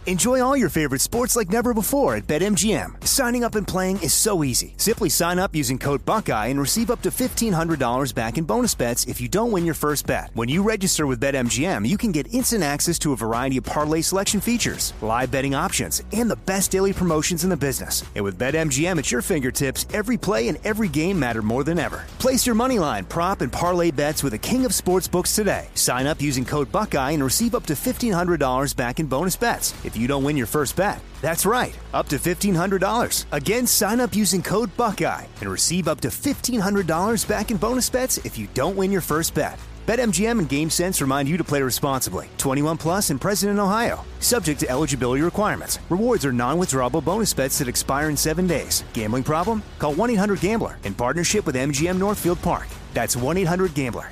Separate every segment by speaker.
Speaker 1: Enjoy all your favorite sports like never before at BetMGM. Signing up and playing is so easy. Simply sign up using code Buckeye and receive up to $1,500 back in bonus bets if you don't win your first bet. When you register with BetMGM, you can get instant access to a variety of parlay selection features, live betting options, and the best daily promotions in the business. And with BetMGM at your fingertips, every play and every game matter more than ever. Place your moneyline, prop, and parlay bets with the king of sportsbooks today. Sign up using code Buckeye and receive up to $1,500 back in bonus bets if you don't win your first bet. That's right, up to $1,500. Again, sign up using code Buckeye and receive up to $1,500 back in bonus bets if you don't win your first bet. BetMGM and GameSense remind you to play responsibly. 21 plus and present in Ohio. Subject to eligibility requirements. Rewards are non-withdrawable bonus bets that expire in 7 days. Gambling problem? Call 1-800-GAMBLER in partnership with MGM Northfield Park. That's 1-800-GAMBLER.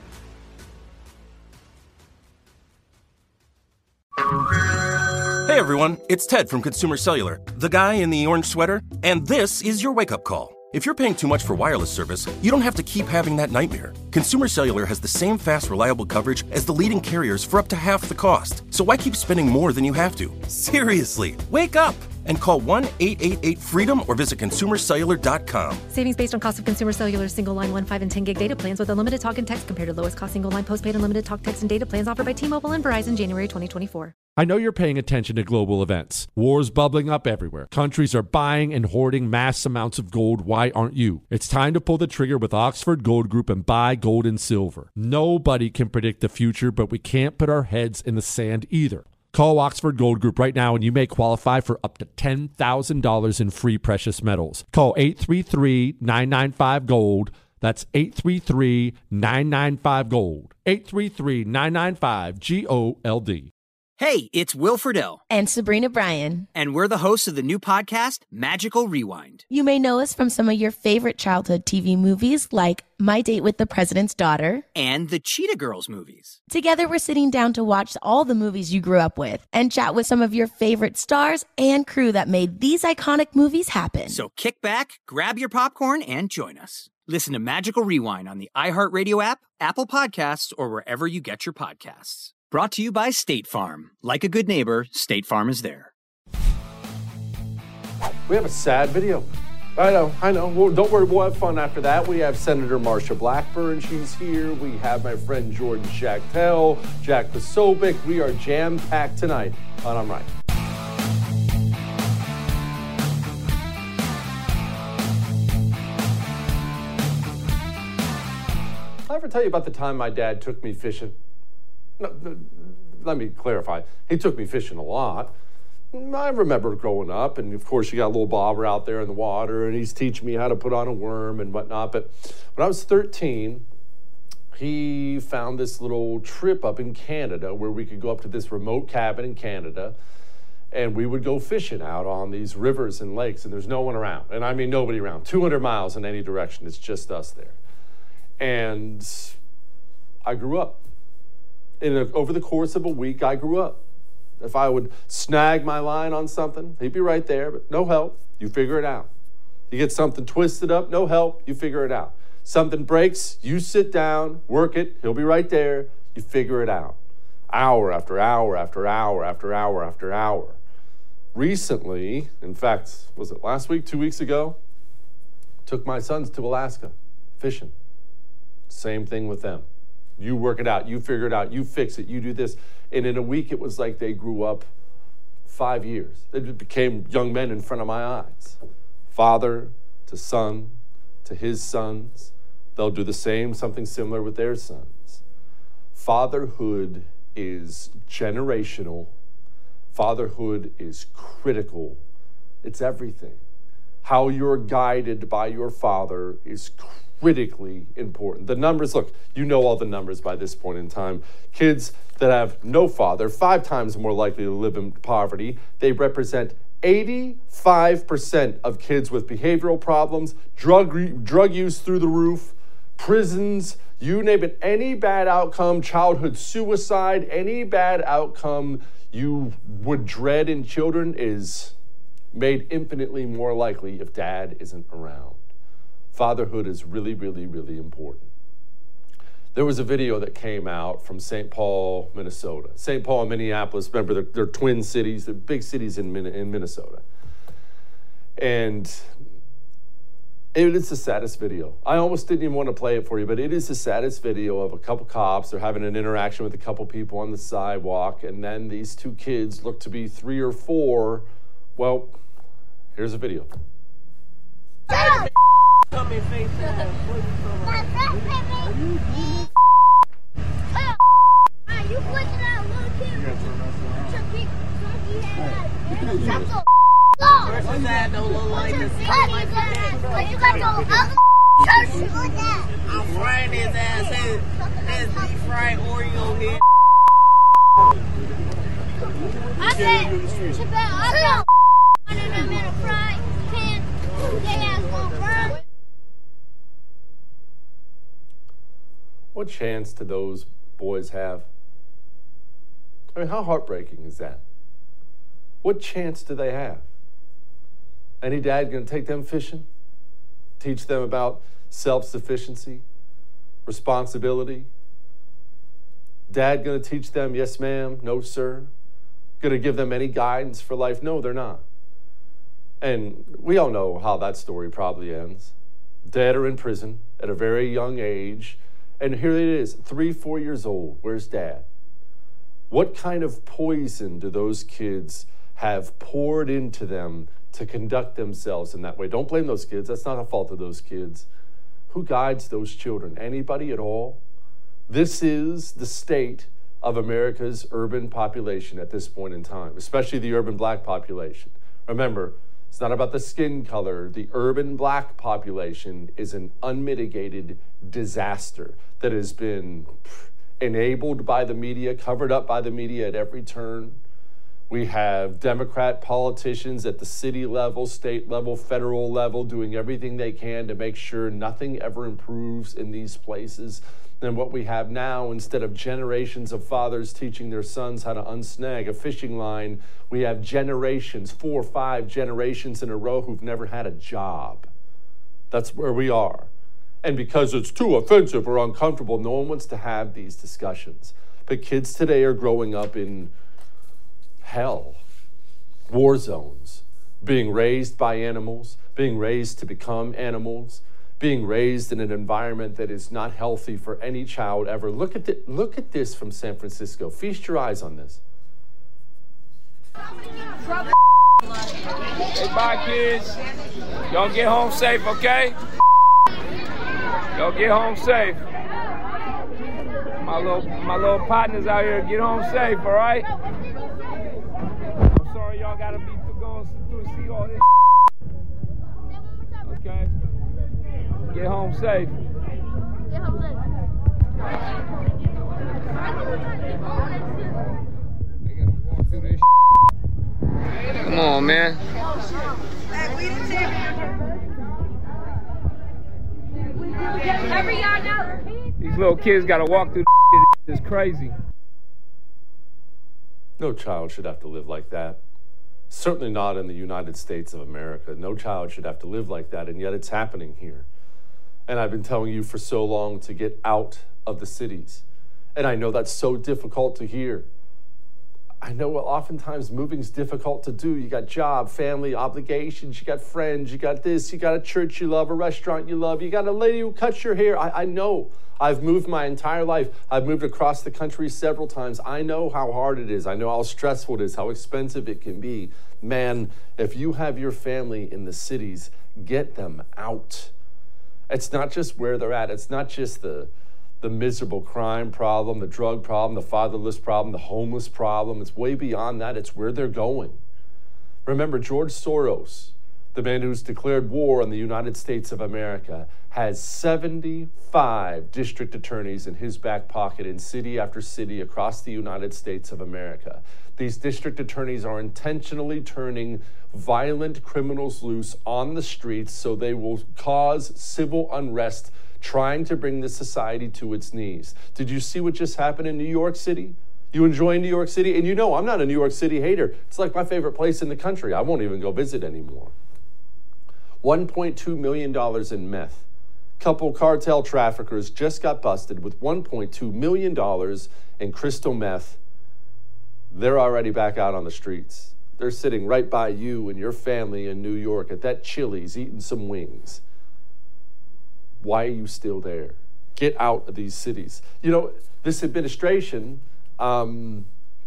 Speaker 2: Hey everyone, it's Ted from Consumer Cellular, the guy in the orange sweater, and this is your wake-up call. If you're paying too much for wireless service, you don't have to keep having that nightmare. Consumer Cellular has the same fast, reliable coverage as the leading carriers for up to half the cost. So why keep spending more than you have to? Seriously, wake up and call 1-888-FREEDOM or visit consumercellular.com.
Speaker 3: Savings based on cost of Consumer Cellular single line 1, 5, and 10 gig data plans with unlimited talk and text compared to lowest cost single line postpaid unlimited talk, text, and data plans offered by T-Mobile and Verizon January 2024.
Speaker 4: I know you're paying attention to global events. Wars bubbling up everywhere. Countries are buying and hoarding mass amounts of gold. Why aren't you? It's time to pull the trigger with Oxford Gold Group and buy gold and silver. Nobody can predict the future, but we can't put our heads in the sand either. Call Oxford Gold Group right now and you may qualify for up to $10,000 in free precious metals. Call 833-995-GOLD. That's 833-995-GOLD. 833-995-GOLD.
Speaker 5: Hey, it's Will Friedle.
Speaker 6: And Sabrina Bryan.
Speaker 5: And we're the hosts of the new podcast, Magical Rewind.
Speaker 6: You may know us from some of your favorite childhood TV movies like My Date with the President's Daughter.
Speaker 5: And the Cheetah Girls movies.
Speaker 6: Together, we're sitting down to watch all the movies you grew up with and chat with some of your favorite stars and crew that made these iconic movies happen.
Speaker 5: So kick back, grab your popcorn, and join us. Listen to Magical Rewind on the iHeartRadio app, Apple Podcasts, or wherever you get your podcasts. Brought to you by State Farm. Like a good neighbor, State Farm is there.
Speaker 7: We have a sad video. I know. Well, don't worry, we'll have fun after that. We have Senator Marsha Blackburn. She's here. We have my friend Jordan Schachtel, Jack Posobiec. We are jam-packed tonight on I'm Right. Did I ever tell you about the time my dad took me fishing? No, let me clarify. He took me fishing a lot. I remember growing up, and of course you got a little bobber out there in the water, and he's teaching me how to put on a worm and whatnot. But when I was 13, he found this little trip up in Canada where we could go up to this remote cabin in Canada, and we would go fishing out on these rivers and lakes, and there's no one around. And I mean nobody around. 200 miles in any direction. It's just us there. And I grew up. Over the course of a week, I grew up. If I would snag my line on something, he'd be right there, but no help, you figure it out. You get something twisted up, no help, you figure it out. Something breaks, you sit down, work it, he'll be right there, you figure it out. Hour after hour after hour after hour after hour. Recently, in fact, was it last week, 2 weeks ago? Took my sons to Alaska, fishing. Same thing with them. You work it out, you figure it out, you fix it, you do this. And in a week, it was like they grew up 5 years. They became young men in front of my eyes. Father to son to his sons. They'll do the same, something similar with their sons. Fatherhood is generational. Fatherhood is critical. It's everything. How you're guided by your father is critically important. The numbers, look, you know all the numbers by this point in time. Kids that have no father, 5 times more likely to live in poverty. They represent 85% of kids with behavioral problems, drug use through the roof, prisons, you name it. Any bad outcome, childhood suicide, any bad outcome you would dread in children is made infinitely more likely if dad isn't around. Fatherhood is really, really, really important. There was a video that came out from St. Paul, Minnesota. St. Paul and Minneapolis, remember, they're twin cities. They're big cities in Minnesota. And it is the saddest video. I almost didn't even want to play it for you, but it is the saddest video of a couple cops. They're having an interaction with a couple people on the sidewalk, and then these two kids look to be 3 or 4. Well, here's a video.
Speaker 8: Come and face that. You put that little kid. Your big funky head. Shut the Versus that don't look like the same like that. You got your ugly church with that. I'm frying his ass. His deep fried Oreo head. I bet. I bet. I'm in a fry pan. They ass gonna burn.
Speaker 7: What chance do those boys have? I mean, how heartbreaking is that? What chance do they have? Any dad going to take them fishing? Teach them about self-sufficiency, responsibility? Dad going to teach them, yes ma'am, no sir? Going to give them any guidance for life? No, they're not. And we all know how that story probably ends. Dad are in prison at a very young age, and here it is, 3, 4 years old. Where's dad? What kind of poison do those kids have poured into them to conduct themselves in that way? Don't blame those kids. That's not a fault of those kids. Who guides those children? Anybody at all? This is the state of America's urban population at this point in time, especially the urban black population. Remember, it's not about the skin color. The urban black population is an unmitigated disaster that has been enabled by the media, covered up by the media at every turn. We have Democrat politicians at the city level, state level, federal level, doing everything they can to make sure nothing ever improves in these places. And what we have now, instead of generations of fathers teaching their sons how to unsnag a fishing line, we have generations, 4 or 5 generations in a row who've never had a job. That's where we are. And because it's too offensive or uncomfortable, no one wants to have these discussions. But kids today are growing up in hell, war zones, being raised by animals, being raised to become animals, being raised in an environment that is not healthy for any child ever. Look at this from San Francisco. Feast your eyes on this.
Speaker 9: Hey, bye, kids. Y'all get home safe, okay? Y'all get home safe. My little partners out here, get home safe, all right? I'm sorry y'all gotta be going through see all this. Okay? Get home safe.
Speaker 8: Get home safe.
Speaker 9: They gotta walk through this. Come on, man. These little kids gotta walk through this. It's crazy.
Speaker 7: No child should have to live like that. Certainly not in the United States of America. No child should have to live like that, and yet it's happening here. And I've been telling you for so long to get out of the cities. And I know that's so difficult to hear. I know oftentimes moving's difficult to do. You got job, family, obligations, you got friends, you got this, you got a church you love, a restaurant you love, you got a lady who cuts your hair. I know. I've moved my entire life. I've moved across the country several times. I know how hard it is. I know how stressful it is, how expensive it can be. Man, if you have your family in the cities, get them out. It's not just where they're at. It's not just the miserable crime problem, the drug problem, the fatherless problem, the homeless problem. It's way beyond that. It's where they're going. Remember, George Soros, the man who's declared war on the United States of America, has 75 district attorneys in his back pocket in city after city across the United States of America. These district attorneys are intentionally turning violent criminals loose on the streets so they will cause civil unrest, trying to bring the society to its knees. Did you see what just happened in New York City? You enjoy New York City? And you know, I'm not a New York City hater. It's like my favorite place in the country. I won't even go visit anymore. $1.2 million in meth Couple cartel traffickers just got busted with $1.2 million in crystal meth. They're already back out on the streets. They're sitting right by you and your family in New York at that Chili's eating some wings. Why are you still there? Get out of these cities. You know, this administration, they're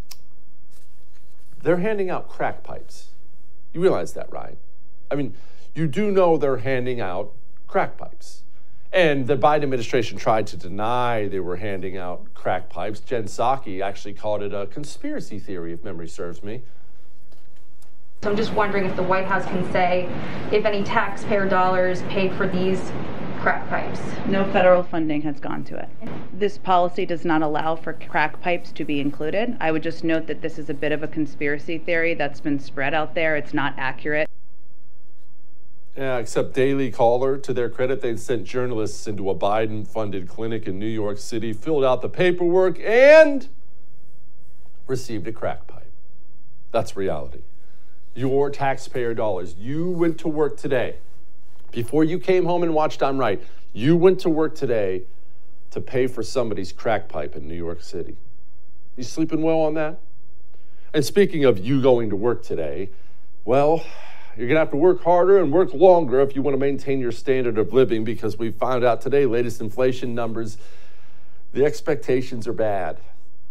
Speaker 7: handing out crack pipes. You realize that, right? I mean, you do know they're handing out crack pipes. And the Biden administration tried to deny they were handing out crack pipes. Jen Psaki actually called it a conspiracy theory, if memory serves me.
Speaker 10: So I'm just wondering if the White House can say if any taxpayer dollars paid for these crack pipes.
Speaker 11: No federal funding has gone to it. This policy does not allow for crack pipes to be included. I would just note that this is a bit of a conspiracy theory that's been spread out there. It's not accurate.
Speaker 7: Yeah, except Daily Caller, to their credit, they sent journalists into a Biden-funded clinic in New York City, filled out the paperwork, and received a crack pipe. That's reality. Your taxpayer dollars. You went to work today. Before you came home and watched I'm Right, you went to work today to pay for somebody's crack pipe in New York City. You sleeping well on that? And speaking of you going to work today, well, you're going to have to work harder and work longer if you want to maintain your standard of living, because we found out today, latest inflation numbers, the expectations are bad.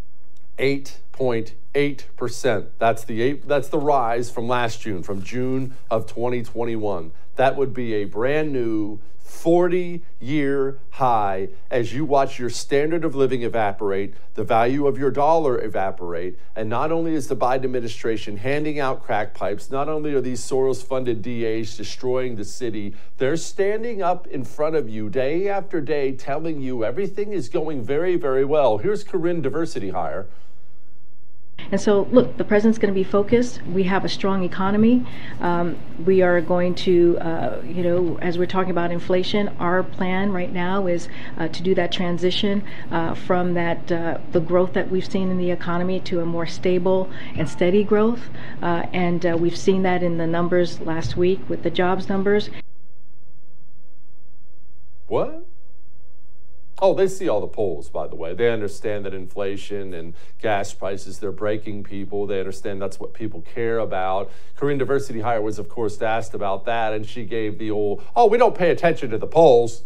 Speaker 7: 8.8%. That's the rise from last June, from June of 2021. That would be a brand new 40-year high as you watch your standard of living evaporate, the value of your dollar evaporate, and not only is the Biden administration handing out crack pipes, not only are these Soros-funded DAs destroying the city, they're standing up in front of you day after day telling you everything is going very, very well. Here's Corinne, diversity hire.
Speaker 12: And so, look, the president's going to be focused. We have a strong economy. We are going to, as we're talking about inflation, our plan right now is to do that transition from that the growth that we've seen in the economy to a more stable and steady growth. And we've seen that in the numbers last week with the jobs numbers.
Speaker 7: What? Oh, they see all the polls, by the way. They understand that inflation and gas prices, they're breaking people. They understand that's what people care about. Corinne Diversity Hire was, of course, asked about that, and she gave the old, oh, we don't pay attention to the polls.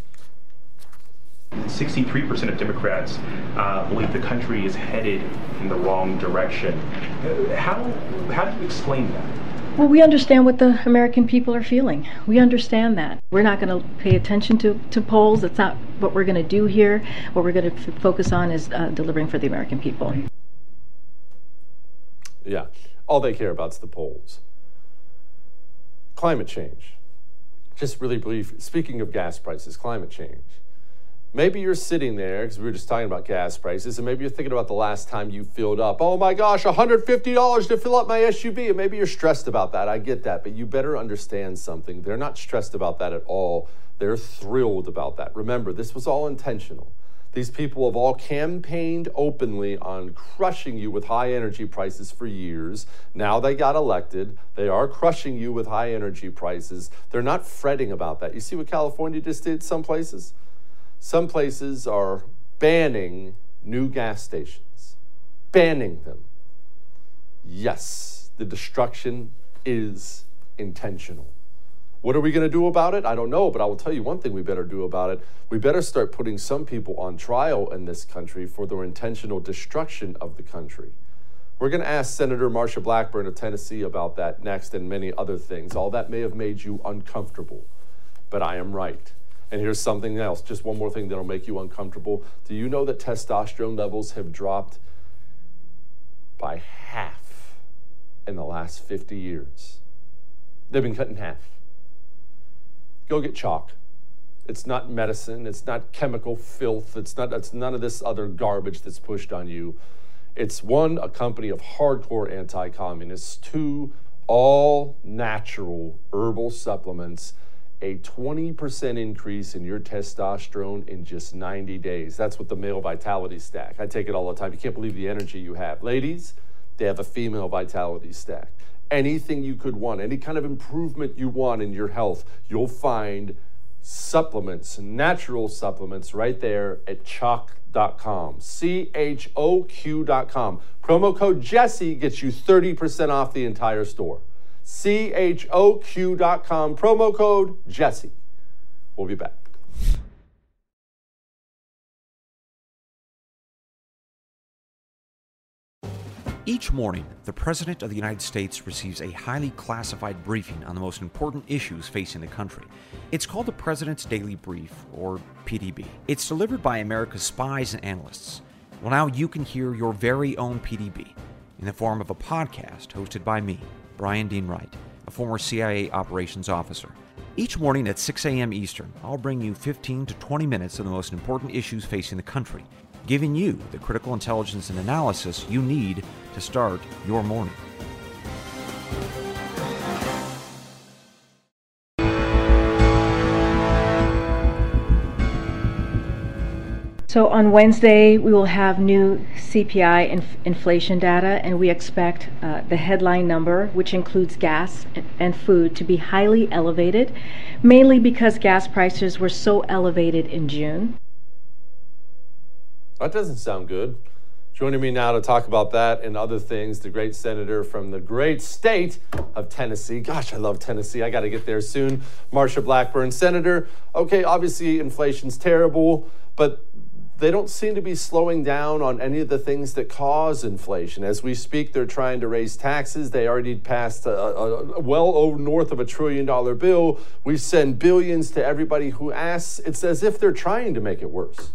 Speaker 13: 63% of Democrats believe the country is headed in the wrong direction. How do you explain that?
Speaker 12: Well, we understand what the American people are feeling. We understand that. We're not going to pay attention to polls. That's not what we're going to do here. What we're going to focus on is delivering for the American people.
Speaker 7: Yeah, all they care about is the polls. Climate change. Just really brief, speaking of gas prices, climate change. Maybe you're sitting there, because we were just talking about gas prices, and maybe you're thinking about the last time you filled up. Oh my gosh, $150 to fill up my SUV, and maybe you're stressed about that. I get that, but you better understand something. They're not stressed about that at all. They're thrilled about that. Remember, this was all intentional. These people have all campaigned openly on crushing you with high energy prices for years. Now they got elected. They are crushing you with high energy prices. They're not fretting about that. You see what California just did some places? Some places are banning new gas stations, banning them. Yes, the destruction is intentional. What are we going to do about it? I don't know, but I will tell you one thing we better do about it. We better start putting some people on trial in this country for their intentional destruction of the country. We're going to ask Senator Marsha Blackburn of Tennessee about that next, and many other things. All that may have made you uncomfortable, but I am right. And here's something else, just one more thing that'll make you uncomfortable. Do you know that testosterone levels have dropped by half in the last 50 years? They've been cut in half. Go get chalk. It's not medicine. It's not chemical filth. It's none of this other garbage that's pushed on you. It's one, a company of hardcore anti-communists. Two, all natural herbal supplements. A 20% increase in your testosterone in just 90 days. That's what the male vitality stack. I take it all the time. You can't believe the energy you have. Ladies, they have a female vitality stack. Anything you could want, any kind of improvement you want in your health, you'll find supplements, natural supplements, right there at choq.com. CHOQ.com. Promo code Jesse gets you 30% off the entire store. CHOQ.com. Promo code Jesse. We'll be back.
Speaker 14: Each morning, the President of the United States receives a highly classified briefing on the most important issues facing the country. It's called the President's Daily Brief, or PDB. It's delivered by America's spies and analysts. Well, now you can hear your very own PDB in the form of a podcast hosted by me, Brian Dean Wright, a former CIA operations officer. Each morning at 6 a.m. Eastern, I'll bring you 15 to 20 minutes of the most important issues facing the country, giving you the critical intelligence and analysis you need to start your morning.
Speaker 12: So on Wednesday, we will have new CPI inflation data, and we expect the headline number, which includes gas and food, to be highly elevated, mainly because gas prices were so elevated in June.
Speaker 7: That doesn't sound good. Joining me now to talk about that and other things, the great senator from the great state of Tennessee. Gosh, I love Tennessee. I got to get there soon. Marsha Blackburn. Senator, okay, obviously inflation's terrible, but they don't seem to be slowing down on any of the things that cause inflation. As we speak, they're trying to raise taxes. They already passed well over north of $1 trillion bill. We send billions to everybody who asks. It's as if they're trying to make it worse.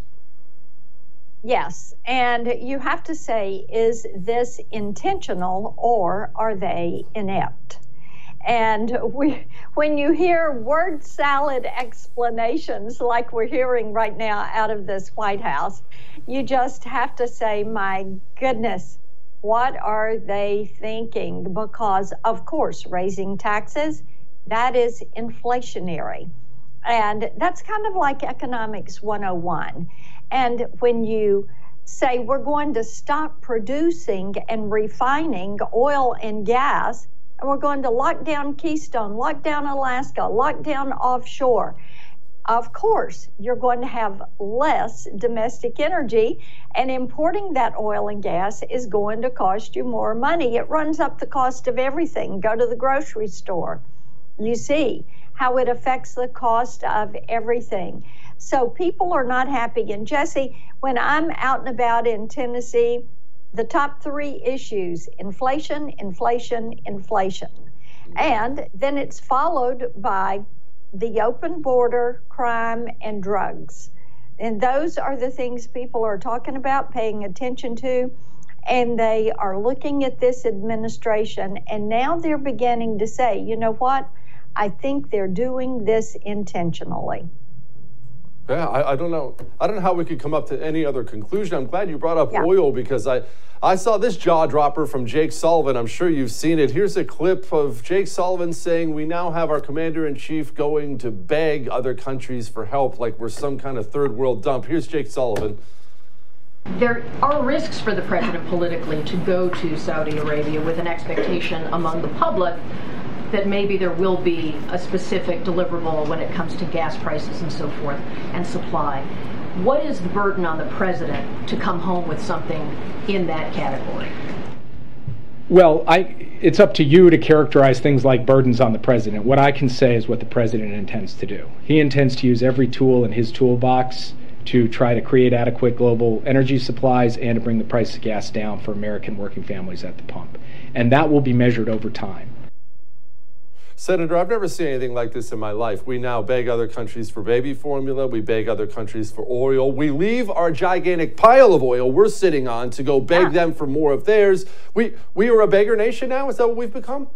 Speaker 15: Yes, and you have to say, is this intentional or are they inept? And when you hear word salad explanations like we're hearing right now out of this White House, you just have to say, my goodness, what are they thinking? Because, of course, raising taxes, that is inflationary. And that's kind of like economics 101. And when you say we're going to stop producing and refining oil and gas, and we're going to lock down Keystone, lock down Alaska, lock down offshore, of course, you're going to have less domestic energy, and importing that oil and gas is going to cost you more money. It runs up the cost of everything. Go to the grocery store. You see how it affects the cost of everything. So people are not happy. And Jesse, when I'm out and about in Tennessee, the top three issues: inflation, inflation, inflation. And then it's followed by the open border, crime, and drugs. And those are the things people are talking about, paying attention to. And they are looking at this administration, and now they're beginning to say, you know what? I think they're doing this intentionally.
Speaker 7: Yeah, I don't know. I don't know how we could come up to any other conclusion. I'm glad you brought up oil, because I saw this jaw dropper from Jake Sullivan. I'm sure you've seen it. Here's a clip of Jake Sullivan saying we now have our commander-in-chief going to beg other countries for help like we're some kind of third world dump. Here's Jake Sullivan.
Speaker 16: There are risks for the president politically to go to Saudi Arabia with an expectation among the public that maybe there will be a specific deliverable when it comes to gas prices and so forth and supply. What is the burden on the president to come home with something in that category?
Speaker 17: Well, it's up to you to characterize things like burdens on the president. What I can say is what the president intends to do. He intends to use every tool in his toolbox to try to create adequate global energy supplies and to bring the price of gas down for American working families at the pump. And that will be measured over time.
Speaker 7: Senator, I've never seen anything like this in my life. We now beg other countries for baby formula. We beg other countries for oil. We leave our gigantic pile of oil we're sitting on to go beg them for more of theirs. We are a beggar nation now? Is that what we've become?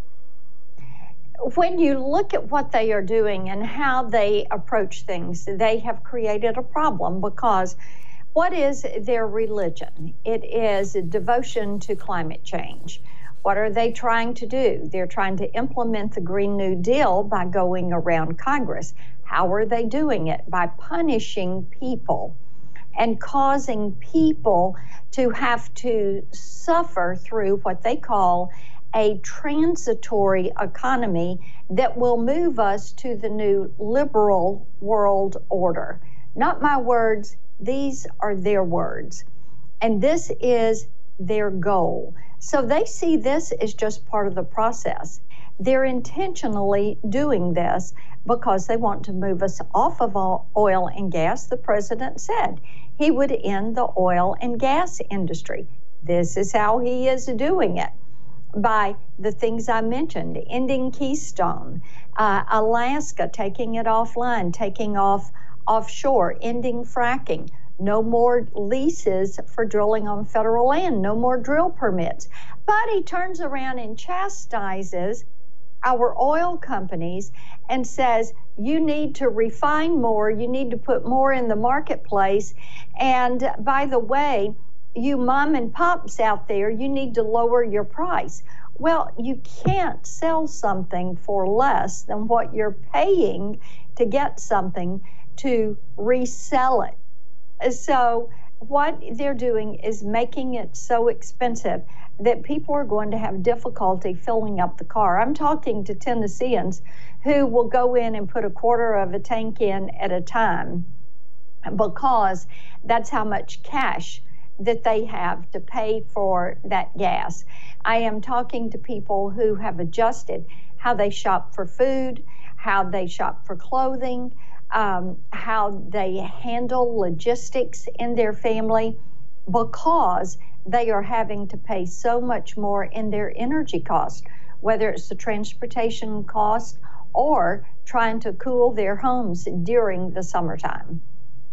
Speaker 15: When you look at what they are doing and how they approach things, they have created a problem, because what is their religion? It is a devotion to climate change. What are they trying to do? They're trying to implement the Green New Deal by going around Congress. How are they doing it? By punishing people and causing people to have to suffer through what they call a transitory economy that will move us to the new liberal world order. Not my words, these are their words. And this is their goal. So they see this as just part of the process. They're intentionally doing this because they want to move us off of oil and gas. The president said he would end the oil and gas industry. This is how he is doing it, by the things I mentioned, ending Keystone, Alaska, taking it offline, taking off offshore, ending fracking, no more leases for drilling on federal land, no more drill permits. But he turns around and chastises our oil companies and says, you need to refine more, you need to put more in the marketplace, and by the way, you mom and pops out there, you need to lower your price. Well, you can't sell something for less than what you're paying to get something to resell it. So what they're doing is making it so expensive that people are going to have difficulty filling up the car. I'm talking to Tennesseans who will go in and put a quarter of a tank in at a time because that's how much cash that they have to pay for that gas. I am talking to people who have adjusted how they shop for food, how they shop for clothing, how they handle logistics in their family, because they are having to pay so much more in their energy cost, whether it's the transportation cost or trying to cool their homes during the summertime.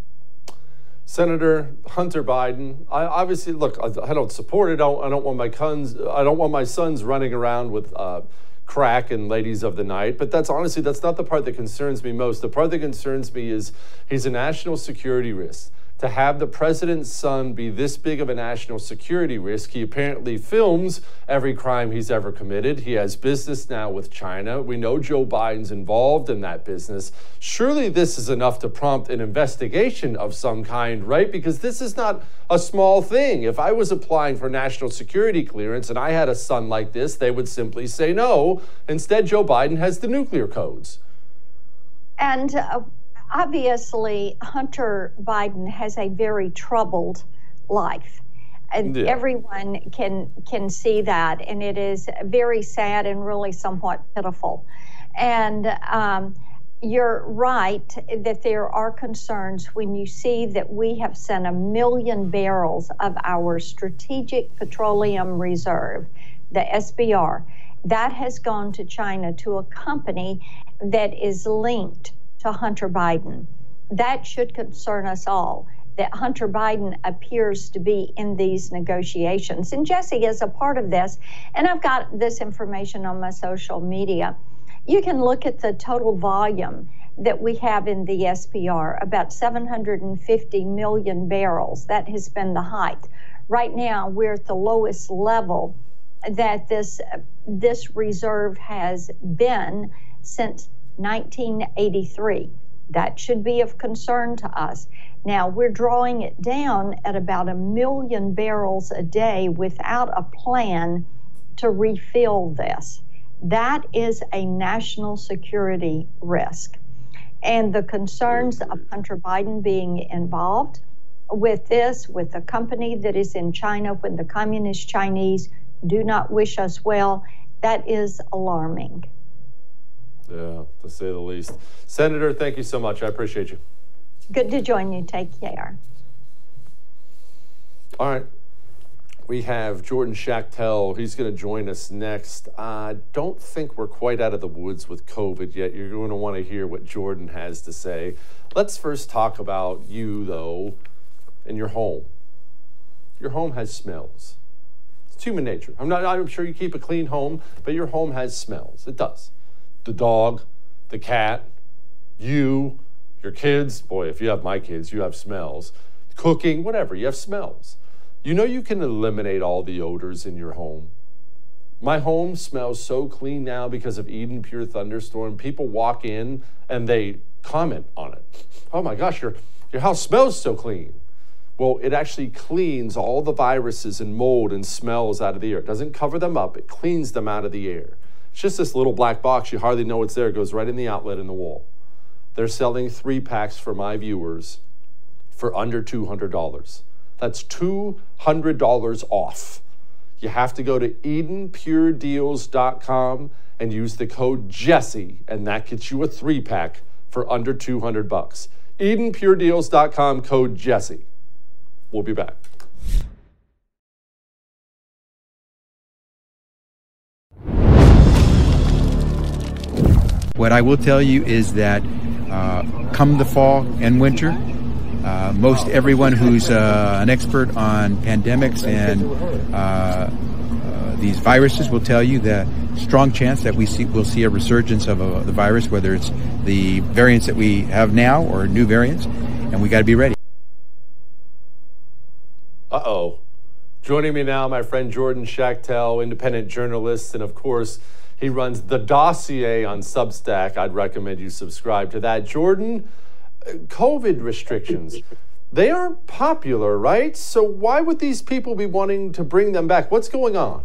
Speaker 7: Senator Hunter Biden, I obviously, look, I don't support it. I don't want my sons running around with crack and ladies of the night. But that's not the part that concerns me most. The part that concerns me is he's a national security risk. To have the president's son be this big of a national security risk, he apparently films every crime he's ever committed. He has business now with China. We know Joe Biden's involved in that business. Surely this is enough to prompt an investigation of some kind, right? Because this is not a small thing. If I was applying for national security clearance and I had a son like this, they would simply say no. Instead, Joe Biden has the nuclear codes.
Speaker 15: And obviously, Hunter Biden has a very troubled life. And everyone can see that, and it is very sad and really somewhat pitiful. And you're right that there are concerns when you see that we have sent 1 million barrels of our Strategic Petroleum Reserve, the SPR, that has gone to China, to a company that is linked to Hunter Biden. That should concern us all, that Hunter Biden appears to be in these negotiations. And Jesse is a part of this, and I've got this information on my social media. You can look at the total volume that we have in the SPR, about 750 million barrels. That has been the height. Right now, we're at the lowest level that this reserve has been since 1983. That should be of concern to us. Now, we're drawing it down at about 1 million barrels a day without a plan to refill this. That is a national security risk. And the concerns of Hunter Biden being involved with this, with a company that is in China, when the communist Chinese do not wish us well, that is alarming.
Speaker 7: Yeah, to say the least. Senator, thank you so much. I appreciate you.
Speaker 15: Good to join you. Take care.
Speaker 7: All right. We have Jordan Schachtel. He's going to join us next. I don't think we're quite out of the woods with COVID yet. You're going to want to hear what Jordan has to say. Let's first talk about you, though, and your home. Your home has smells. It's human nature. I'm sure you keep a clean home, but your home has smells. It does. The dog, the cat, you, your kids. Boy, if you have my kids, you have smells. Cooking, whatever, you have smells. You know you can eliminate all the odors in your home. My home smells so clean now because of Eden Pure Thunderstorm. People walk in and they comment on it. Oh my gosh, your house smells so clean. Well, it actually cleans all the viruses and mold and smells out of the air. It doesn't cover them up. It cleans them out of the air. It's just this little black box. You hardly know it's there. It goes right in the outlet in the wall. They're selling 3 packs for my viewers for under $200. That's $200 off. You have to go to EdenPureDeals.com and use the code Jesse, and that gets you a 3-pack for under $200. EdenPureDeals.com, code Jesse. We'll be back.
Speaker 18: What I will tell you is that come the fall and winter, most everyone who's an expert on pandemics and these viruses will tell you that strong chance that we'll see a resurgence of the virus, whether it's the variants that we have now or new variants, and we got to be ready.
Speaker 7: Uh-oh. Joining me now, my friend Jordan Schachtel, independent journalist, and of course, he runs The Dossier on Substack. I'd recommend you subscribe to that. Jordan, COVID restrictions, they aren't popular, right? So why would these people be wanting to bring them back? What's going on?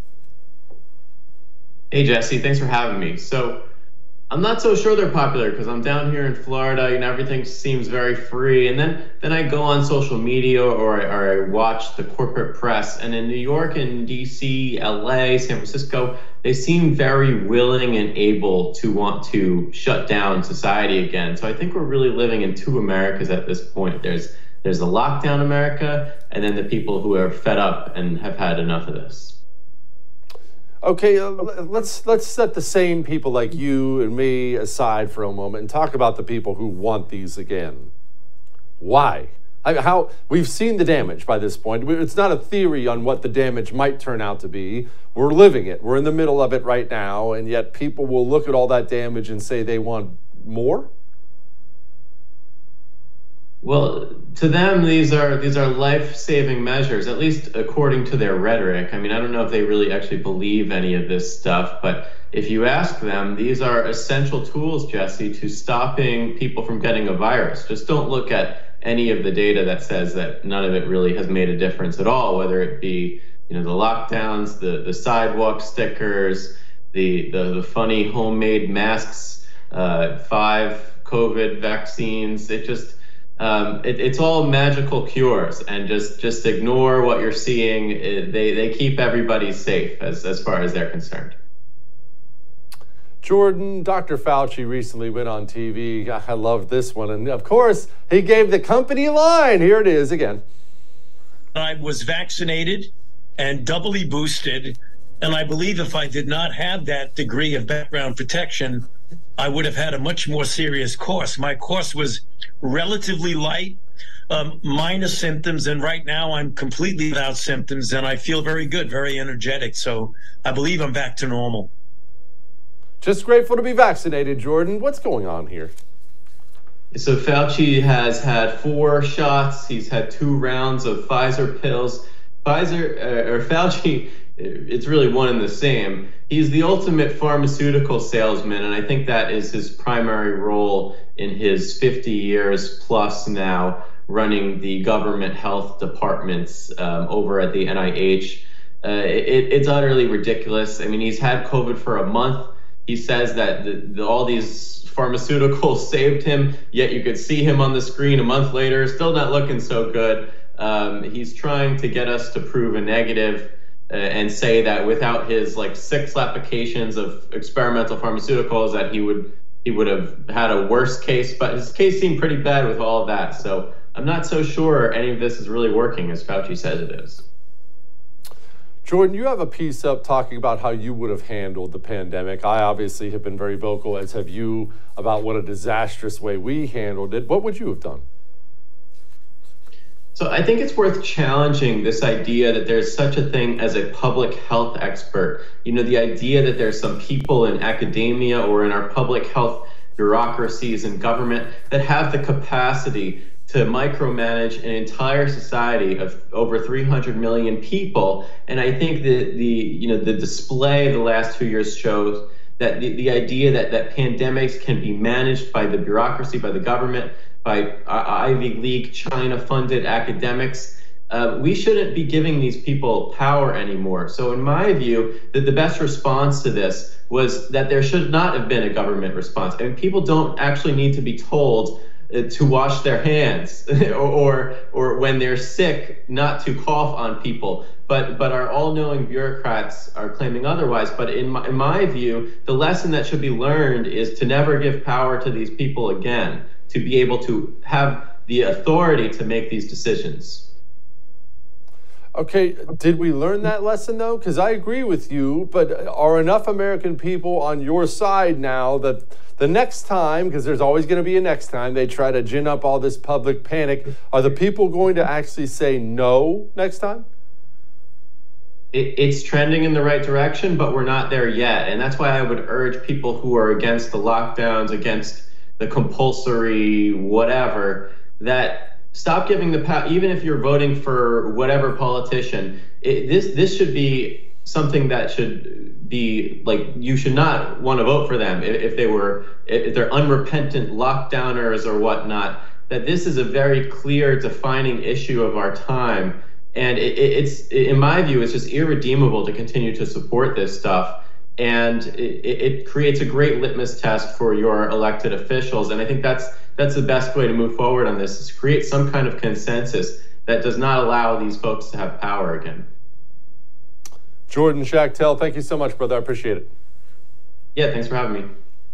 Speaker 19: Hey, Jesse, thanks for having me. So I'm not so sure they're popular because I'm down here in Florida and everything seems very free. And then I go on social media or I watch the corporate press. And in New York and DC, LA, San Francisco, they seem very willing and able to want to shut down society again. So I think we're really living in 2 Americas at this point. There's the lockdown America and then the people who are fed up and have had enough of this.
Speaker 7: Okay, let's set the sane people like you and me aside for a moment and talk about the people who want these again. Why? How we've seen the damage by this point. It's not a theory on what the damage might turn out to be. We're living it. We're in the middle of it right now, and yet people will look at all that damage and say they want more?
Speaker 19: Well, to them, these are life-saving measures, at least according to their rhetoric. I mean, I don't know if they really actually believe any of this stuff, but if you ask them, these are essential tools, Jesse, to stopping people from getting a virus. Just don't look at any of the data that says that none of it really has made a difference at all, whether it be, the lockdowns, the sidewalk stickers, the funny homemade masks, 5 COVID vaccines. It's all magical cures, and just ignore what you're seeing. They keep everybody safe as far as they're concerned.
Speaker 7: Jordan, Dr. Fauci recently went on TV. I love this one. And of course, he gave the company line. Here it is again.
Speaker 20: I was vaccinated and doubly boosted. And I believe if I did not have that degree of background protection, I would have had a much more serious course. My course was relatively light, minor symptoms, and right now I'm completely without symptoms, and I feel very good, very energetic. So I believe I'm back to normal.
Speaker 7: Just grateful to be vaccinated, Jordan. What's going on here?
Speaker 19: So Fauci has had 4 shots. He's had 2 rounds of Pfizer pills. Fauci, it's really one and the same. He's the ultimate pharmaceutical salesman, and I think that is his primary role in his 50 years plus now running the government health departments over at the NIH. It's utterly ridiculous. I mean, he's had COVID for a month. He says that all these pharmaceuticals saved him, yet you could see him on the screen a month later, still not looking so good. He's trying to get us to prove a negative and say that without his 6 applications of experimental pharmaceuticals that he would have had a worse case, but his case seemed pretty bad with all of that. So I'm not so sure any of this is really working as Fauci says it is.
Speaker 7: Jordan, you have a piece up talking about how you would have handled the pandemic. I obviously have been very vocal, as have you, about what a disastrous way we handled it. What would you have done?
Speaker 19: So I think it's worth challenging this idea that there's such a thing as a public health expert. The idea that there's some people in academia or in our public health bureaucracies and government that have the capacity to micromanage an entire society of over 300 million people. And I think that the display of the last 2 years shows that the idea that pandemics can be managed by the bureaucracy, by the government, by Ivy League China-funded academics. We shouldn't be giving these people power anymore. So in my view, the best response to this was that there should not have been a government response. I mean, people don't actually need to be told to wash their hands or when they're sick not to cough on people. But our all-knowing bureaucrats are claiming otherwise. But in my view, the lesson that should be learned is to never give power to these people again, to be able to have the authority to make these decisions.
Speaker 7: Okay, did we learn that lesson though? Because I agree with you, but are enough American people on your side now that the next time, because there's always going to be a next time, they try to gin up all this public panic, are the people going to actually say no next time?
Speaker 19: It's trending in the right direction, but we're not there yet. And that's why I would urge people who are against the lockdowns, against the compulsory whatever, that stop giving the power, even if you're voting for whatever politician. This should be something that should be like, you should not want to vote for them if they're unrepentant lockdowners or whatnot. That this is a very clear defining issue of our time. And it's in my view, it's just irredeemable to continue to support this stuff. And it creates a great litmus test for your elected officials. And I think that's the best way to move forward on this, is create some kind of consensus that does not allow these folks to have power again.
Speaker 7: Jordan Schachtel, thank you so much, brother. I appreciate it.
Speaker 19: Yeah, thanks for having me.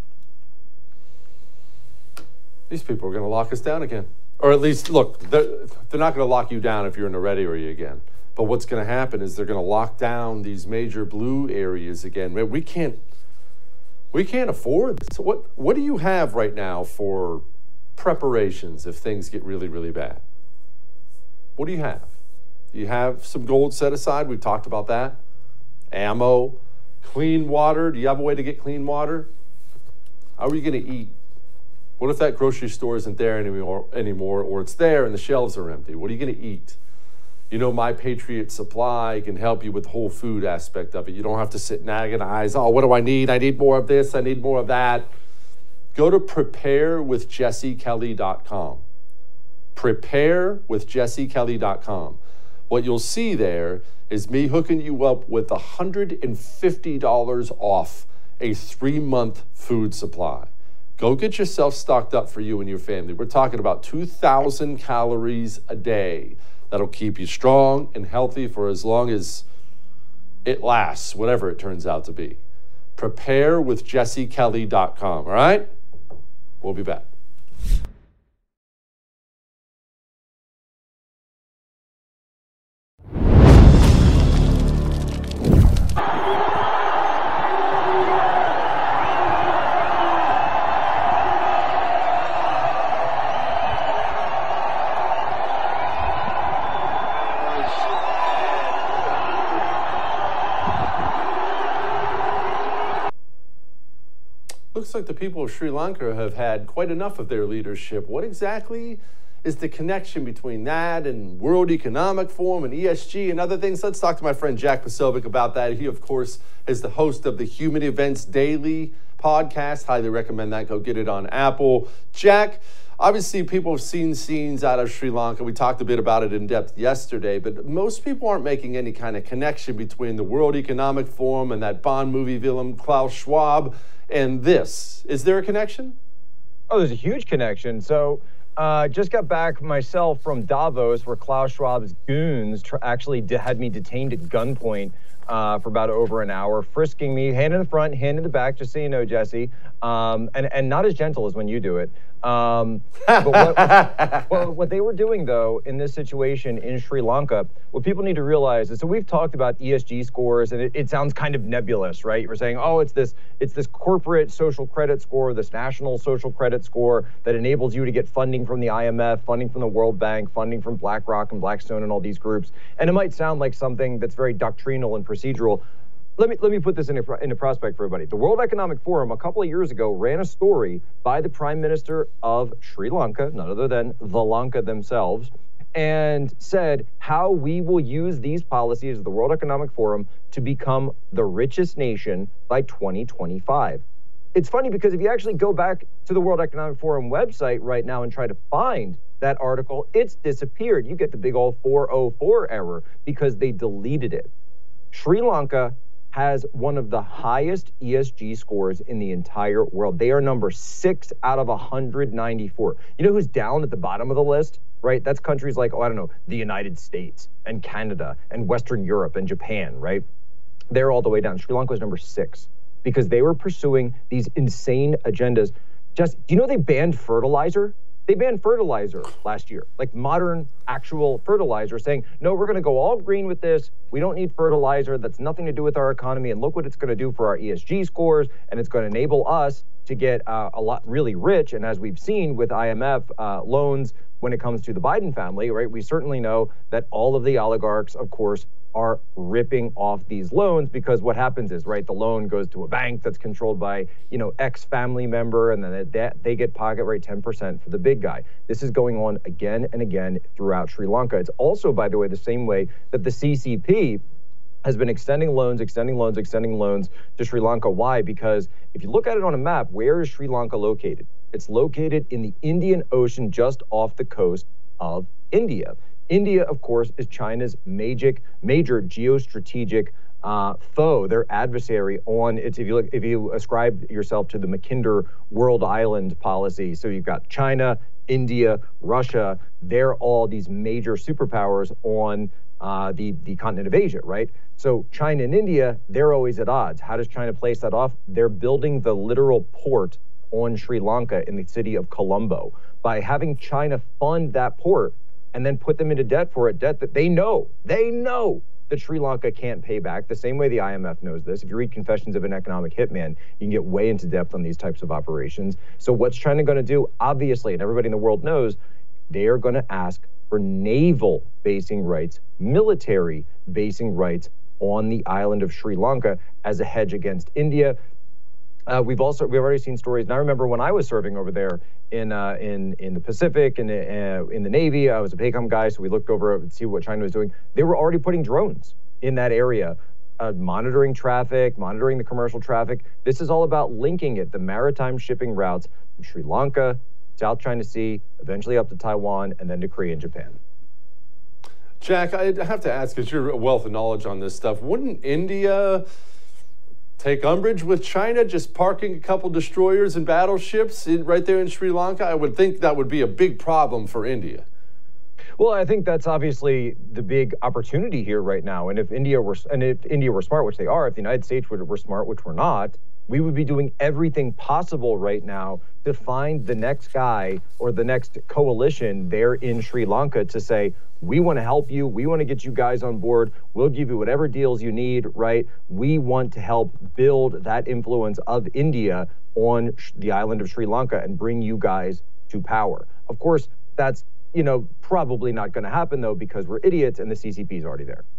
Speaker 7: These people are going to lock us down again. Or at least, look, they're not going to lock you down if you're in a red area again. But what's going to happen is they're going to lock down these major blue areas again. We can't afford this. What do you have right now for preparations if things get really, really bad? What do you have? Do you have some gold set aside? We've talked about that. Ammo, clean water. Do you have a way to get clean water? How are you going to eat? What if that grocery store isn't there anymore, or it's there and the shelves are empty? What are you going to eat? You know, My Patriot Supply can help you with the whole food aspect of it. You don't have to sit and agonize, oh, what do I need? I need more of this. I need more of that. Go to preparewithjessekelly.com. Preparewithjessekelly.com. What you'll see there is me hooking you up with $150 off a 3-month food supply. Go get yourself stocked up for you and your family. We're talking about 2,000 calories a day. That'll keep you strong and healthy for as long as it lasts, whatever it turns out to be. Preparewithjessekelly.com, all right? We'll be back. Looks like the people of Sri Lanka have had quite enough of their leadership. What exactly is the connection between that and World Economic Forum and ESG and other things? Let's talk to my friend Jack Posobiec about that. He, of course, is the host of the Human Events Daily podcast. Highly recommend that. Go get it on Apple. Jack, obviously people have seen scenes out of Sri Lanka. We talked a bit about it in depth yesterday, but most people aren't making any kind of connection between the World Economic Forum and that Bond movie villain Klaus Schwab and this. Is there a connection?
Speaker 21: Oh, there's a huge connection. So just got back myself from Davos, where Klaus Schwab's goons actually had me detained at gunpoint for about over an hour, frisking me, hand in the front, hand in the back, just so you know, Jesse, and not as gentle as when you do it. But what they were doing, though, in this situation in Sri Lanka, what people need to realize is, so we've talked about ESG scores, and it sounds kind of nebulous, right? You're saying, oh, it's this corporate social credit score, this national social credit score that enables you to get funding from the IMF, funding from the World Bank, funding from BlackRock and Blackstone and all these groups. And it might sound like something that's very doctrinal and procedural. Let me put this into prospect for everybody. The World Economic Forum a couple of years ago ran a story by the Prime Minister of Sri Lanka, none other than the Lanka themselves, and said how we will use these policies of the World Economic Forum to become the richest nation by 2025. it's funny because if you actually go back to the World Economic Forum website right now and try to find that article, it's disappeared. You get the big old 404 error because they deleted it. Sri Lanka has one of the highest ESG scores in the entire world. They are number 6 out of 194. You know who's down at the bottom of the list, right? That's countries like, the United States and Canada and Western Europe and Japan, right? They're all the way down. Sri Lanka was number 6 because they were pursuing these insane agendas. Do you know they banned fertilizer? They banned fertilizer last year, like modern actual fertilizer, saying, no, we're going to go all green with this. We don't need fertilizer. That's nothing to do with our economy. And look what it's going to do for our ESG scores. And it's going to enable us to get a lot really rich. And as we've seen with IMF loans when it comes to the Biden family, right, we certainly know that all of the oligarchs, of course, are ripping off these loans because what happens is, right, the loan goes to a bank that's controlled by, ex-family member, and then they get pocket rate 10% for the big guy. This is going on again and again throughout Sri Lanka. It's also, by the way, the same way that the CCP has been extending loans to Sri Lanka. Why? Because if you look at it on a map, where is Sri Lanka located? It's located in the Indian Ocean just off the coast of India. India, of course, is China's major geostrategic foe, their adversary on its, if you ascribe yourself to the Mackinder World Island policy. So you've got China, India, Russia, they're all these major superpowers on the continent of Asia, right? So China and India, they're always at odds. How does China place that off? They're building the literal port on Sri Lanka in the city of Colombo. By having China fund that port, and then put them into debt for it, debt that they know that Sri Lanka can't pay back, the same way the IMF knows this. If you read Confessions of an Economic Hitman, you can get way into depth on these types of operations. So what's China going to do? Obviously, and everybody in the world knows, they are going to ask for naval basing rights, military basing rights on the island of Sri Lanka as a hedge against India. We've already seen stories. And I remember when I was serving over there in the Pacific and in the Navy, I was a PACOM guy, so we looked over to see what China was doing. They were already putting drones in that area, monitoring traffic, monitoring the commercial traffic. This is all about linking it, the maritime shipping routes from Sri Lanka, South China Sea, eventually up to Taiwan, and then to Korea and Japan.
Speaker 7: Jack, I have to ask, because you're a wealth of knowledge on this stuff, wouldn't India take umbrage with China just parking a couple destroyers and battleships right there in Sri Lanka? I would think that would be a big problem for India.
Speaker 21: Well, I think that's obviously the big opportunity here right now. And if India were smart, which they are, if the United States were smart, which we're not, we would be doing everything possible right now to find the next guy or the next coalition there in Sri Lanka to say, we want to help you. We want to get you guys on board. We'll give you whatever deals you need, right? We want to help build that influence of India on the island of Sri Lanka and bring you guys to power. Of course, that's, probably not going to happen, though, because we're idiots and the CCP is already there.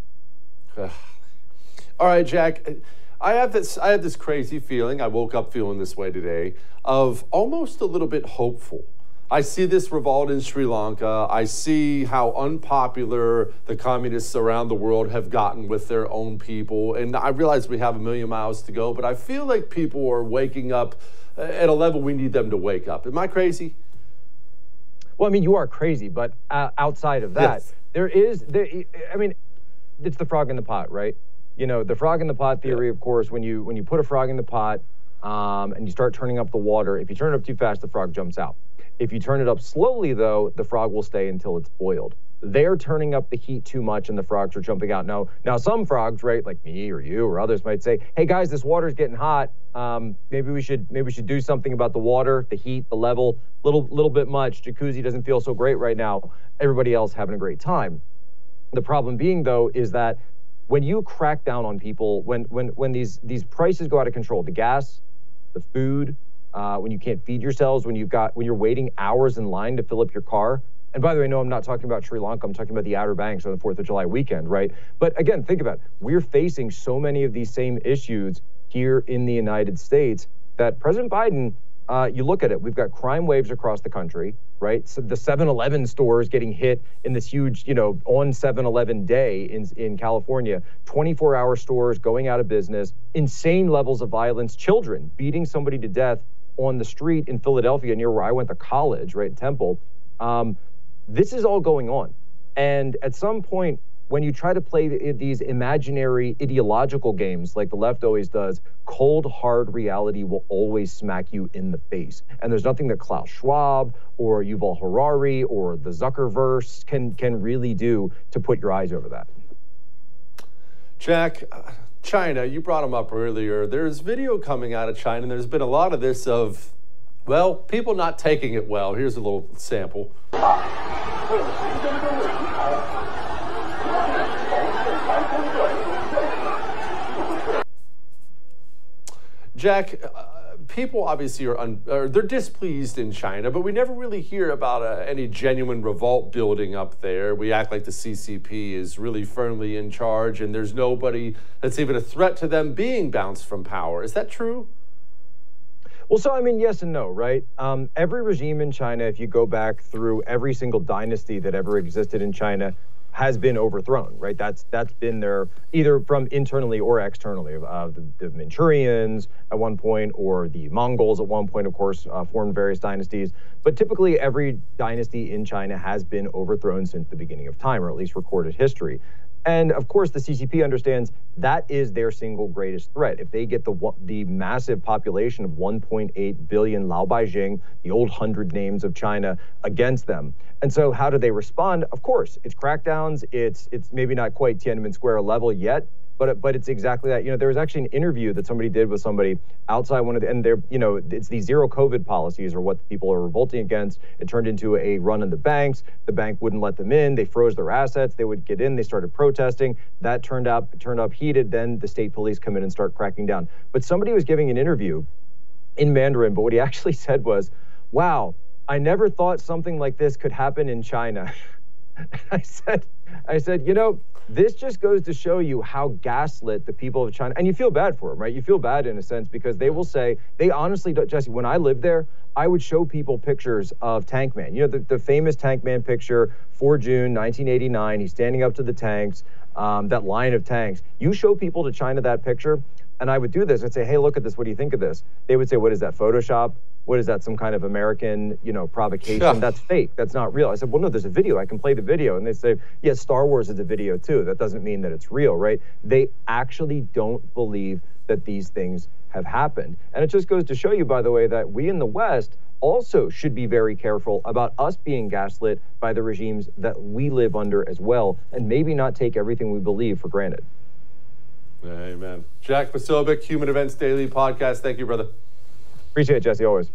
Speaker 7: All right, Jack. I have this crazy feeling, I woke up feeling this way today, of almost a little bit hopeful. I see this revolt in Sri Lanka. I see how unpopular the communists around the world have gotten with their own people. And I realize we have a million miles to go, but I feel like people are waking up at a level we need them to wake up. Am I crazy?
Speaker 21: Well, I mean, you are crazy, but outside of that, yes. It's the frog in the pot, right? The frog in the pot theory, of course, when you put a frog in the pot and you start turning up the water, if you turn it up too fast, the frog jumps out. If you turn it up slowly, though, the frog will stay until it's boiled. They're turning up the heat too much and the frogs are jumping out. Now some frogs, right, like me or you or others might say, hey guys, this water's getting hot. Maybe we should do something about the water, the heat, the level, little bit much. Jacuzzi doesn't feel so great right now. Everybody else having a great time. The problem being, though, is that when you crack down on people, when these prices go out of control, the gas, the food, when you can't feed yourselves, when you're waiting hours in line to fill up your car. And by the way, no, I'm not talking about Sri Lanka. I'm talking about the Outer Banks on the 4th of July weekend, right? But again, think about it. We're facing so many of these same issues here in the United States that President Biden you look at it, we've got crime waves across the country, right? So the 7-Eleven stores getting hit in this huge, on 7-Eleven day in California, 24-hour stores going out of business, insane levels of violence, children beating somebody to death on the street in Philadelphia near where I went to college, right, Temple. This is all going on. And at some point, when you try to play these imaginary ideological games like the left always does, cold, hard reality will always smack you in the face. And there's nothing that Klaus Schwab or Yuval Harari or the Zuckerverse can really do to put your eyes over that.
Speaker 7: Jack, China, you brought them up earlier. There's video coming out of China, and there's been a lot of this of, well, people not taking it well. Here's a little sample. Jack, people obviously they're displeased in China, but we never really hear about any genuine revolt building up there. We act like the CCP is really firmly in charge, and there's nobody that's even a threat to them being bounced from power. Is that true?
Speaker 21: Well, so I mean, yes and no, right? Every regime in China, if you go back through every single dynasty that ever existed in China, has been overthrown, right? That's been there either from internally or externally. The Manchurians at one point, or the Mongols at one point, of course, formed various dynasties. But typically, every dynasty in China has been overthrown since the beginning of time, or at least recorded history. And of course, the CCP understands that is their single greatest threat. If they get the massive population of 1.8 billion Lao Baijing, the old 100 names of China, against them. And so how do they respond? Of course, it's crackdowns. It's maybe not quite Tiananmen Square level yet, but it's exactly that. There was actually an interview that somebody did with somebody outside one of the, and they're, it's these zero COVID policies are what people are revolting against. It turned into a run on the banks. The bank wouldn't let them in. They froze their assets. They would get in. They started protesting. That turned up heated. Then the state police come in and start cracking down. But somebody was giving an interview in Mandarin, but what he actually said was, "Wow, I never thought something like this could happen in China." I said, this just goes to show you how gaslit the people of China, and you feel bad for them, right? You feel bad in a sense because they will say, they honestly don't, Jesse, when I lived there, I would show people pictures of Tank Man. The famous Tank Man picture, 4 June, 1989, he's standing up to the tanks, that line of tanks. You show people to China that picture, and I would do this. I'd say, hey, look at this. What do you think of this? They would say, what is that, Photoshop? What is that, some kind of American, provocation? Yeah. That's fake. That's not real. I said, well, no, there's a video. I can play the video. And they say, yeah, Star Wars is a video too. That doesn't mean that it's real, right? They actually don't believe that these things have happened. And it just goes to show you, by the way, that we in the West also should be very careful about us being gaslit by the regimes that we live under as well, and maybe not take everything we believe for granted.
Speaker 7: Amen. Jack Posobiec, Human Events Daily Podcast. Thank you, brother.
Speaker 21: Appreciate it, Jesse, always.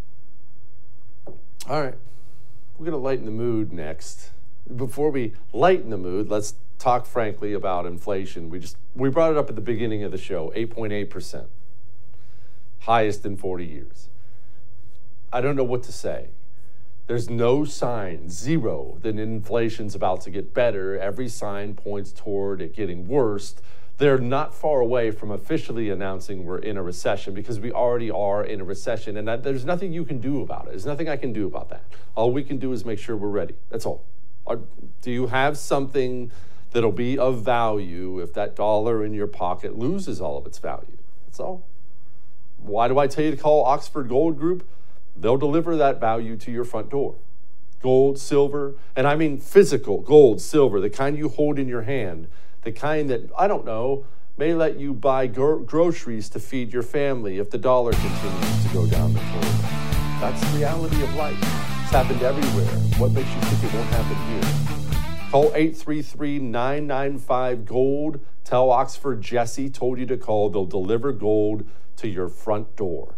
Speaker 7: All right. We're going to lighten the mood next. Before we lighten the mood, let's talk frankly about inflation. We brought it up at the beginning of the show, 8.8%. Highest in 40 years. I don't know what to say. There's no sign, zero, that inflation's about to get better. Every sign points toward it getting worse. They're not far away from officially announcing we're in a recession, because we already are in a recession, and there's nothing you can do about it. There's nothing I can do about that. All we can do is make sure we're ready. That's all. Do you have something that'll be of value if that dollar in your pocket loses all of its value? That's all. Why do I tell you to call Oxford Gold Group? They'll deliver that value to your front door. Gold, silver, and I mean physical gold, silver, the kind you hold in your hand. The kind that, I don't know, may let you buy groceries to feed your family if the dollar continues to go down the road. That's the reality of life. It's happened everywhere. What makes you think it won't happen here? Call 833-995-GOLD. Tell Oxford Jesse told you to call. They'll deliver gold to your front door.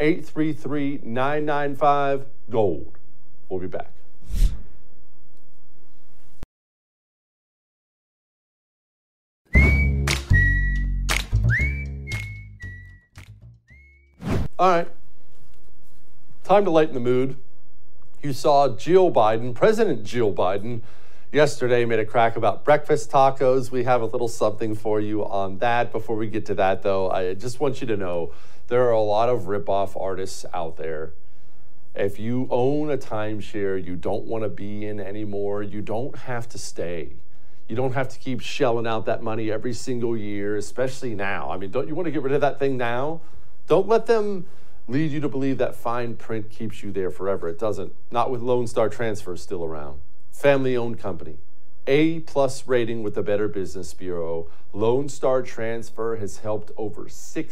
Speaker 7: 833-995-GOLD. We'll be back. All right, time to lighten the mood. You saw President Jill Biden, yesterday made a crack about breakfast tacos. We have a little something for you on that. Before we get to that, though, I just want you to know There are a lot of rip-off artists out there. If you own a timeshare you don't want to be in anymore, you don't have to stay. You don't have to keep shelling out that money every single year, especially now. I mean, don't you want to get rid of that thing now? Don't let them lead you to believe that fine print keeps you there forever. It doesn't. Not with Lone Star Transfer still around. Family-owned company. A+ rating with the Better Business Bureau. Lone Star Transfer has helped over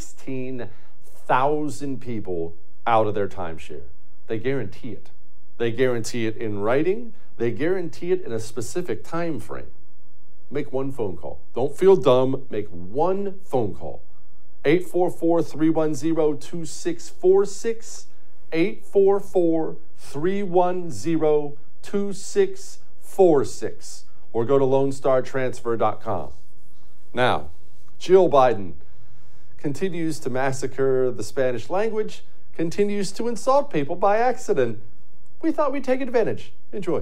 Speaker 7: 16,000 people out of their timeshare. They guarantee it. They guarantee it in writing. They guarantee it in a specific time frame. Make one phone call. Don't feel dumb. Make one phone call. 844-310-2646. 844-310-2646. Or go to LoneStarTransfer.com. Now, Jill Biden continues to massacre the Spanish language, continues to insult people by accident. We thought we'd take advantage. Enjoy.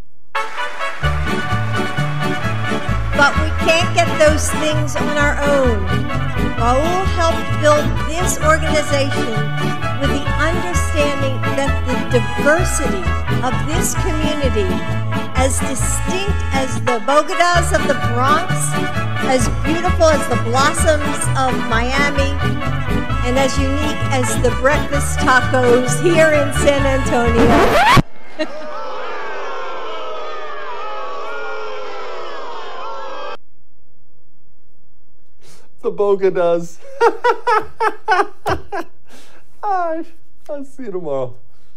Speaker 1: But we can't get those things on our own. Raul helped build this organization with the understanding that the diversity of this community, as distinct as the Bogotas of the Bronx, as beautiful as the blossoms of Miami, and as unique as the breakfast tacos here in San Antonio.
Speaker 7: The Bogotas. I'll see you tomorrow.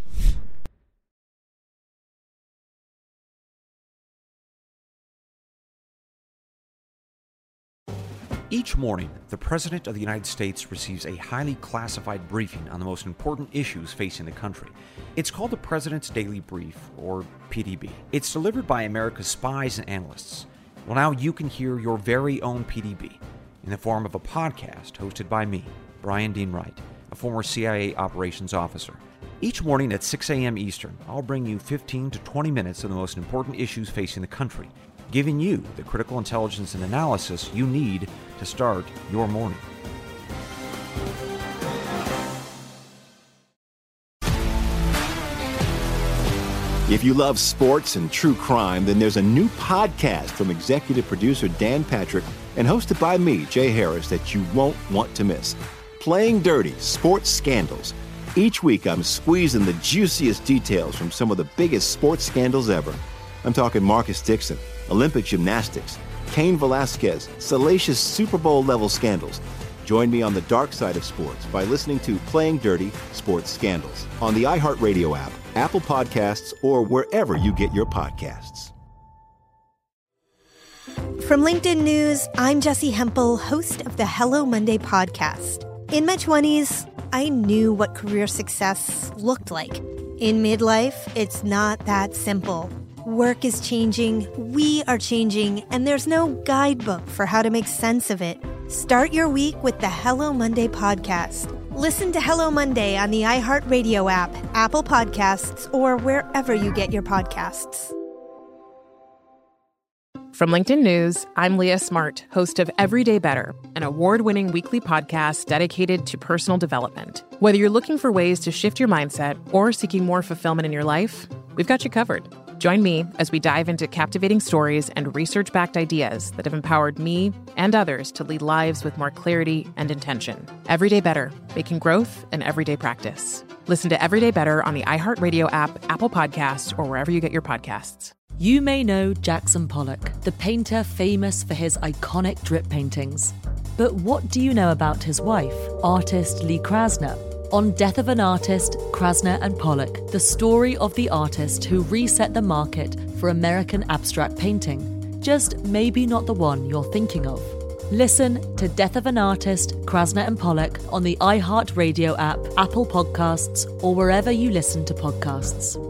Speaker 14: Each morning, the President of the United States receives a highly classified briefing on the most important issues facing the country. It's called the President's Daily Brief, or PDB. It's delivered by America's spies and analysts. Well, now you can hear your very own PDB in the form of a podcast hosted by me, Brian Dean Wright, a former CIA operations officer. Each morning at 6 a.m. Eastern, I'll bring you 15 to 20 minutes of the most important issues facing the country, giving you the critical intelligence and analysis you need to start your morning.
Speaker 22: If you love sports and true crime, then there's a new podcast from executive producer Dan Patrick and hosted by me, Jay Harris, that you won't want to miss. Playing Dirty: Sports Scandals. Each week I'm squeezing the juiciest details from some of the biggest sports scandals ever. I'm talking Marcus Dixon, Olympic gymnastics, Cain Velasquez, salacious Super Bowl level scandals. Join me on the dark side of sports by listening to Playing Dirty: Sports Scandals on the iHeartRadio app, Apple Podcasts, or wherever you get your podcasts.
Speaker 1: From LinkedIn News, I'm Jessie Hempel, host of the Hello Monday podcast. In my 20s, I knew what career success looked like. In midlife, it's not that simple. Work is changing, we are changing, and there's no guidebook for how to make sense of it. Start your week with the Hello Monday podcast. Listen to Hello Monday on the iHeartRadio app, Apple Podcasts, or wherever you get your podcasts.
Speaker 23: From LinkedIn News, I'm Leah Smart, host of Everyday Better, an award-winning weekly podcast dedicated to personal development. Whether you're looking for ways to shift your mindset or seeking more fulfillment in your life, we've got you covered. Join me as we dive into captivating stories and research-backed ideas that have empowered me and others to lead lives with more clarity and intention. Everyday Better, making growth an everyday practice. Listen to Everyday Better on the iHeartRadio app, Apple Podcasts, or wherever you get your podcasts.
Speaker 24: You may know Jackson Pollock, the painter famous for his iconic drip paintings. But what do you know about his wife, artist Lee Krasner? On Death of an Artist, Krasner and Pollock, the story of the artist who reset the market for American abstract painting. Just maybe not the one you're thinking of. Listen to Death of an Artist, Krasner and Pollock on the iHeartRadio app, Apple Podcasts, or wherever you listen to podcasts.